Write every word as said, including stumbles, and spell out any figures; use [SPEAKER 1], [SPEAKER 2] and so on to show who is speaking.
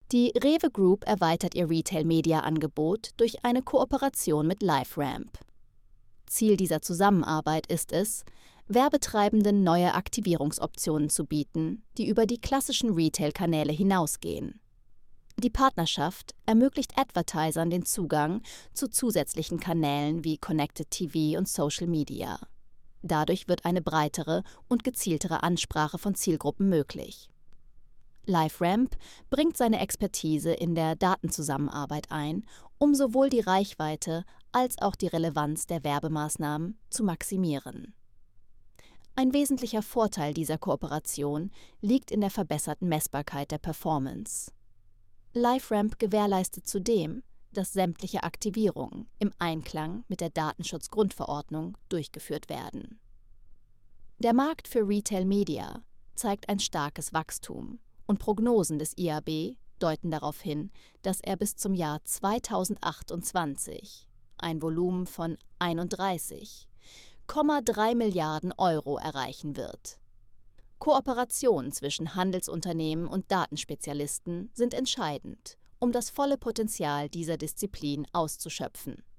[SPEAKER 1] Die Rewe Group erweitert ihr Retail-Media-Angebot durch eine Kooperation mit LiveRamp. Ziel dieser Zusammenarbeit ist es, Werbetreibenden neue Aktivierungsoptionen zu bieten, die über die klassischen Retail-Kanäle hinausgehen. Die Partnerschaft ermöglicht Advertisern den Zugang zu zusätzlichen Kanälen wie Connected T V und Social Media. Dadurch wird eine breitere und gezieltere Ansprache von Zielgruppen möglich. LiveRamp bringt seine Expertise in der Datenzusammenarbeit ein, um sowohl die Reichweite als auch die Relevanz der Werbemaßnahmen zu maximieren. Ein wesentlicher Vorteil dieser Kooperation liegt in der verbesserten Messbarkeit der Performance. LiveRamp gewährleistet zudem, dass sämtliche Aktivierungen im Einklang mit der Datenschutzgrundverordnung durchgeführt werden. Der Markt für Retail Media zeigt ein starkes Wachstum und Prognosen des I A B deuten darauf hin, dass er bis zum Jahr zweitausendachtundzwanzig ein Volumen von einunddreißig Komma drei Milliarden Euro erreichen wird. Kooperationen zwischen Handelsunternehmen und Datenspezialisten sind entscheidend, um das volle Potenzial dieser Disziplin auszuschöpfen.